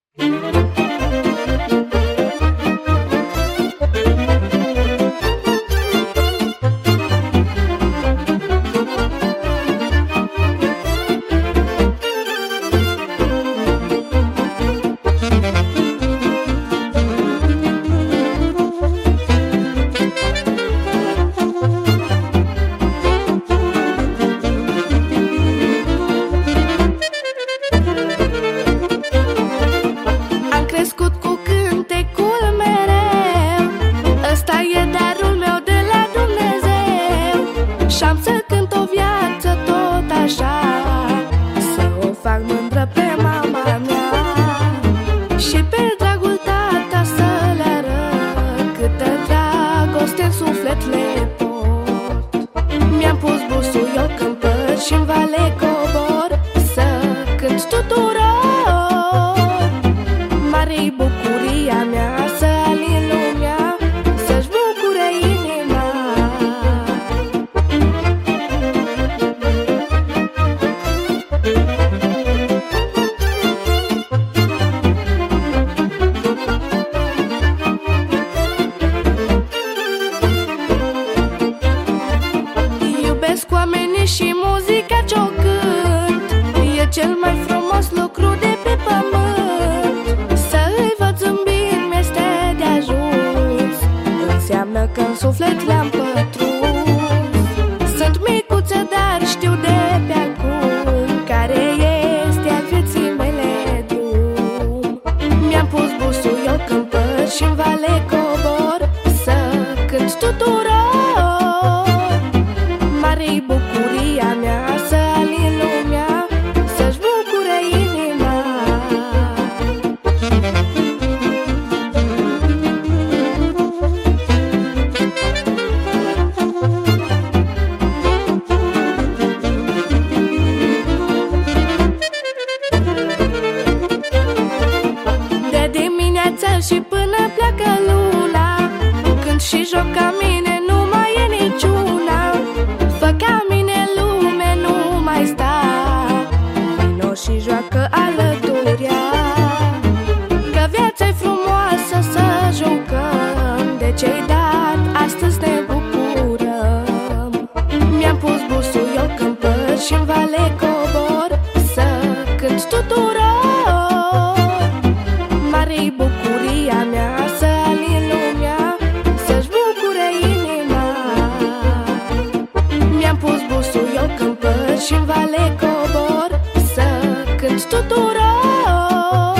Și muzica ce-o cânt e cel mai frumos lucru de pe pământ. Să îi văd zâmbind mi-este de ajuns, înseamnă că în suflet le-am pătruns. Sunt micuță, dar știu de pe acum care este al vieții mele drum. Mi-am pus busuioc în păr și-n vale cobor să cânt tuturor. Mare-i bucuria mea să alin lumea, să-și bucure inima. De dimineață și până pleacă luna, când și joc ca mine nu mai e niciuna. Fă ca mine lume, nu mai sta, vino și joacă alăturea. Că viața-i frumoasă să jucăm, de ce-ai dat astăzi ne bucurăm. Mi-am pus busuioc în păr și-n vale cobor să cânt tuturor. Mare-i bucuria mea să alin lumea, să-și bucure inima. Mi-am pus busuioc în păr și-n vale cobor să cânt tuturor.